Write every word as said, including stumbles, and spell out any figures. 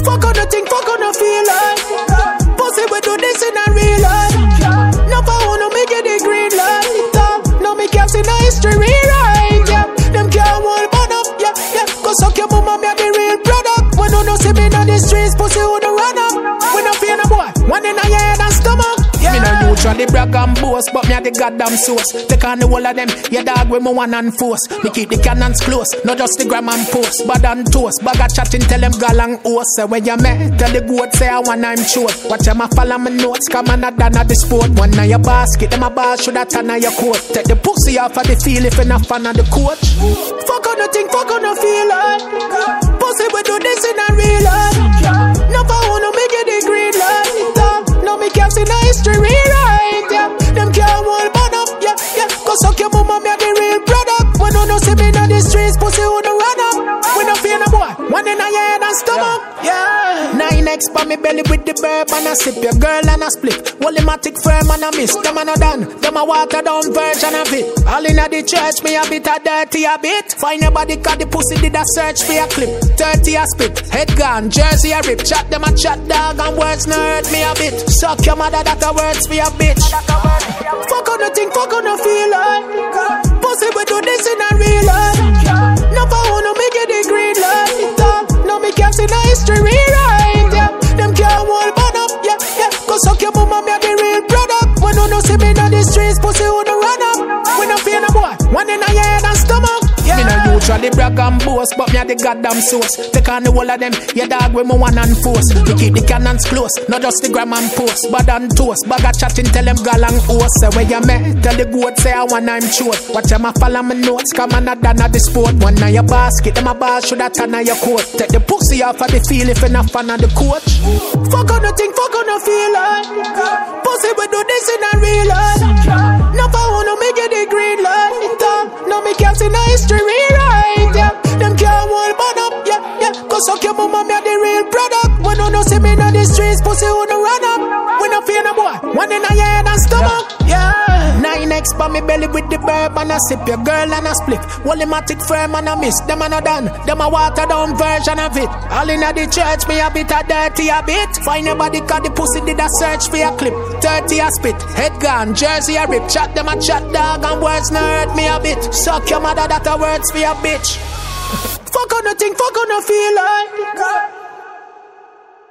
Fuck on the thing, fuck on the feel like. Pussy we do this in a real life. No for wanna make it the green light. No me can't see no history rewrite. Yeah, them can't hold bun up. Yeah, yeah. Cause suck your mama me a the real product. When you no see me on the streets, pussy who the run up. We no fear no boy. One in a head and stomach. Yeah. Me no usually brag and boast, but me a the goddamn source. Take on the whole of them, yeah dog with me one and force. Me keep the cannons close, not just the gram and post. Bad and toast, bag a chatting, tell them galang host. Say when you met, tell the goat say I want I'm short. Watch them a follow my notes, come on a done at the sport. One on your basket, them a ball should have turn on your coat. Take the pussy off of the field if you're not fan of the coach. Fuck on the thing, fuck on the feel like. Pussy we do this in a real life. No for wanna make it the green light. No me can't see no history rewrite. Yeah, them can't hold bun up. Yeah, yeah. Cause suck your mama me a the real product. When you no see me on the streets, pussy who the run up. We no fear no boy. One in a head and stomach. Yeah. Nine X pa me belly with the burp and a sip. Your girl and a split. Wolimatic firm and a miss. Them a no done. Them a water down version of it. All in a the church me a bit a dirty a bit. Find your body cause the pussy did a search for a clip. Thirty a spit. Head gone. Jersey a rip. Chat them a chat dog and words no hurt me a bit. Suck your mother that a words for a bitch. Fuck on the thing, fuck on the feel like. Pussy we do this in a real life. No for wanna make it the green light. No me can't see no history rewrite. Yeah, them can't hold bun up. Yeah, yeah. Cause suck your mama me a the real product. When you no see me on the streets, pussy who the run up. We no fear no boy. One in a head and stomach. Yeah. Me no usually brag and boast, but me a the goddamn source. Take on the whole of them, yeah dog with me one and force. We keep the cannons close, not just the gram and post. Bad and toast, bag a chatting, tell them galang host. Say where you met, tell the goat say I want I'm short. Watch them a follow my notes, come on a done at the sport. One on your basket, them a ball should have turn on your coat. Take the pussy off of the field if you're not fan of the coach. Fuck on the thing, fuck on the feel like. Pussy we do this in a real life. No for wanna make it the green light. No me can't see no history rewrite. Yeah, them can't hold bun up. Yeah, yeah. Cause suck your mama me a the real product. When you no see me on the streets, pussy who the run up. We no fear no boy. One in a head and stomach. Yeah. Nine X pa me belly with the burp and a sip. Your girl and a split. Wolimatic firm and a miss. Them a no done. Them a water down version of it. All in a the church me a bit a dirty a bit. Find your body cause the pussy did a search for a clip. Thirty a spit. Head gone. Jersey a rip. Chat them a chat dog and words no hurt me a bit. Suck your mother that a words for a bitch. Fuck on the thing, fuck on the feel like.